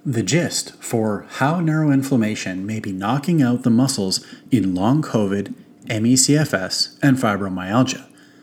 The gist for how neuroinflammation may be knocking out the muscles in long COVID, ME/CFS, and fibromyalgia.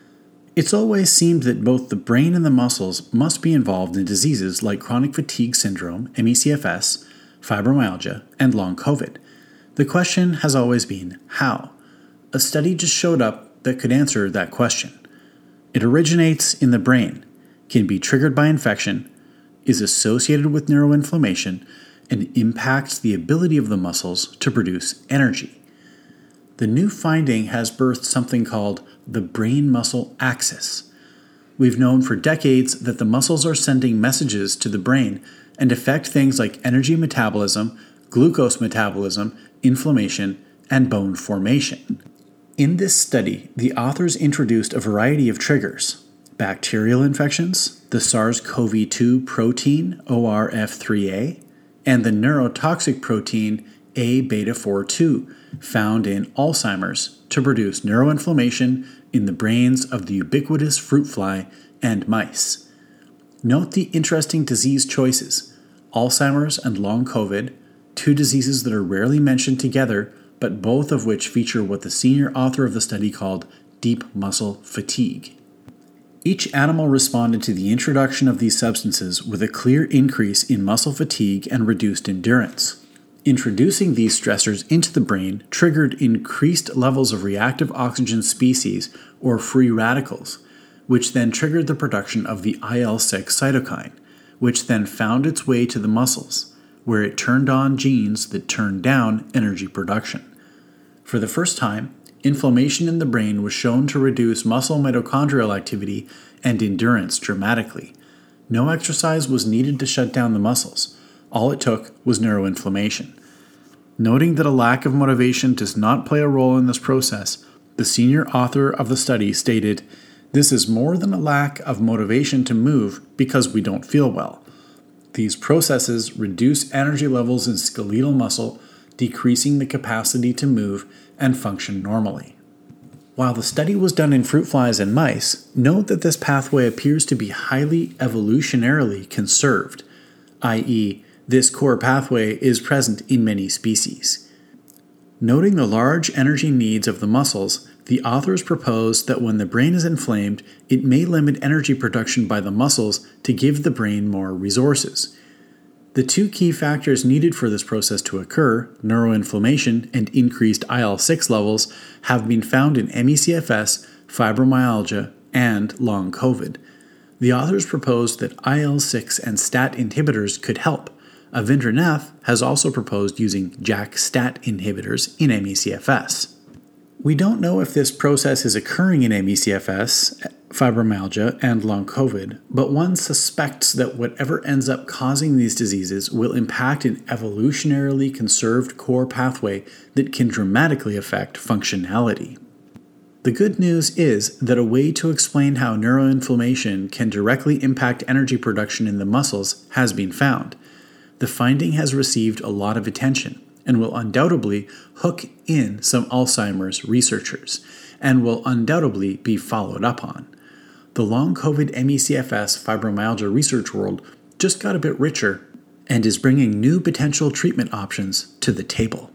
It's always seemed that both the brain and the muscles must be involved in diseases like chronic fatigue syndrome, ME/CFS, fibromyalgia, and long COVID. The question has always been how. A study just showed up that could answer that question. It originates in the brain, can be triggered by infection, is associated with neuroinflammation, and impacts the ability of the muscles to produce energy. The new finding has birthed something called the brain-muscle axis. We've known for decades that the muscles are sending messages to the brain and affect things like energy metabolism, glucose metabolism, inflammation, and bone formation. In this study, the authors introduced a variety of triggers: bacterial infections, the SARS-CoV-2 protein ORF3A, and the neurotoxic protein A-beta-4-2 found in Alzheimer's to produce neuroinflammation in the brains of the ubiquitous fruit fly and mice. Note the interesting disease choices: Alzheimer's and long COVID, two diseases that are rarely mentioned together, but both of which feature what the senior author of the study called deep muscle fatigue. Each animal responded to the introduction of these substances with a clear increase in muscle fatigue and reduced endurance. Introducing these stressors into the brain triggered increased levels of reactive oxygen species, or free radicals, which then triggered the production of the IL-6 cytokine, which then found its way to the muscles, where it turned on genes that turned down energy production. For the first time, inflammation in the brain was shown to reduce muscle mitochondrial activity and endurance dramatically. No exercise was needed to shut down the muscles. All it took was neuroinflammation. Noting that a lack of motivation does not play a role in this process, the senior author of the study stated, "This is more than a lack of motivation to move because we don't feel well. These processes reduce energy levels in skeletal muscle, decreasing the capacity to move and function normally." While the study was done in fruit flies and mice, note that this pathway appears to be highly evolutionarily conserved, i.e., this core pathway is present in many species. Noting the large energy needs of the muscles, the authors proposed that when the brain is inflamed, it may limit energy production by the muscles to give the brain more resources. The two key factors needed for this process to occur, neuroinflammation and increased IL-6 levels, have been found in ME/CFS, fibromyalgia, and long COVID. The authors proposed that IL-6 and STAT inhibitors could help. Avindranath has also proposed using JAK-STAT inhibitors in ME/CFS. We don't know if this process is occurring in ME/CFS, fibromyalgia, and long COVID, but one suspects that whatever ends up causing these diseases will impact an evolutionarily conserved core pathway that can dramatically affect functionality. The good news is that a way to explain how neuroinflammation can directly impact energy production in the muscles has been found. The finding has received a lot of attention and will undoubtedly hook in some Alzheimer's researchers, and will undoubtedly be followed up on. The long COVID ME/CFS fibromyalgia research world just got a bit richer and is bringing new potential treatment options to the table.